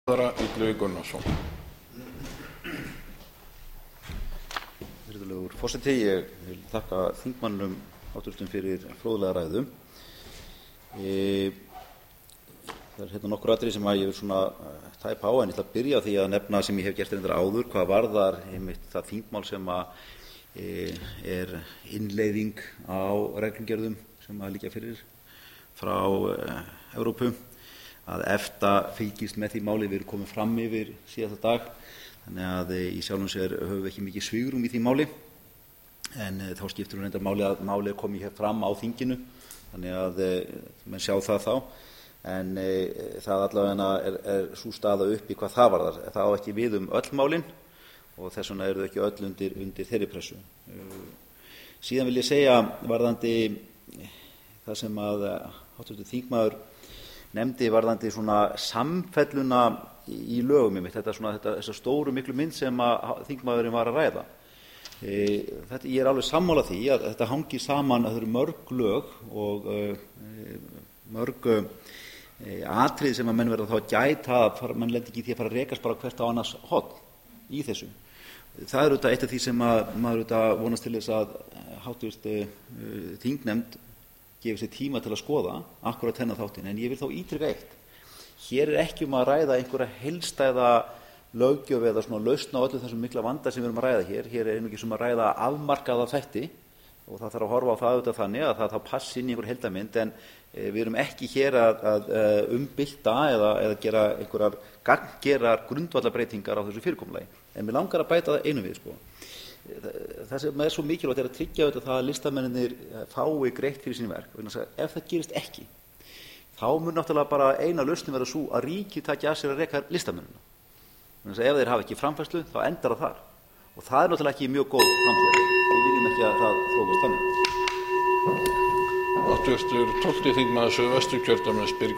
Illugi Gunnarsson. Virðulegur forseti, ég vil þakka þingmannum háttvirtum fyrir fróðlega ræðu. Það hérna nokkur atriði sem ég vil svona tæpa á, en ég ætla að byrja á því að nefna sem ég hef gert reyndar áður, hvað varðar einmitt það þingmál sem innleiðing á reglugerðum sem liggja fyrir frá Evrópu, að EFTA fylgist með því máli. Við erum komin fram yfir síðasta dag, þannig að í sjálfum sér höfum við ekki mikið svigrúm í því máli, en þá skiptir reyndar máli að málið er komið hér fram á þinginu, þannig að menn sjá það þá, en það allavega er sú staða uppi hvað það varðar. Það á ekki við öll málin og þess vegna eru þau ekki öll undir þeirri pressu. Síðan vil ég segja varðandi það sem að háttvirtur þingmaður nefndi varðandi svona samfelluna í lögum einmitt, þessa stóru miklu mynd sem að þingmaðurinn var að ræða. Ég er alveg sammála því að þetta hangir saman, að það eru mörg lög og mörg atriði sem að menn verða þá að gæta, menn lendi ekki í því að fara að rekast bara hvert á annars horn í þessu. Það er auðvitað eitt af því sem að maður auðvitað vonast til þess að háttvirt þingnefnd gefið sér tíma til að skoða akkúrat þennan þáttinn, en ég vil þá ítreka eitt. Hér er ekki að ræða einhverja heildstæða löggjöf eða svona lausn á öllu þessum mikla vanda sem við erum að ræða hér. Hér er einungis að ræða afmarkaða þætti og það þarf að horfa á það auðvitað þannig að það þá passi inn í einhver heildarmynd, en við erum ekki hér að umbylta eða gera einhverjar gagngerar grundvallarbreytingar á þessu fyrirkomulagi. En mig langar að bæta það einu við, það sem svo mikilvægt að tryggja auðvitað það að listamennirnir fái greitt fyrir sín verk. Ef það gerist ekki, þá mun náttúrulega bara eina lausnin vera sú að ríkið taki að sér að reka listamennina. Ef þeir hafa ekki framfærslu, þá endar það þar. Og það er náttúrulega ekki mjög góð framtíð. Við viljum ekki að það þróast þannig. Háttvirtur 12. þingmaður Suðvesturkjördæmis Birgir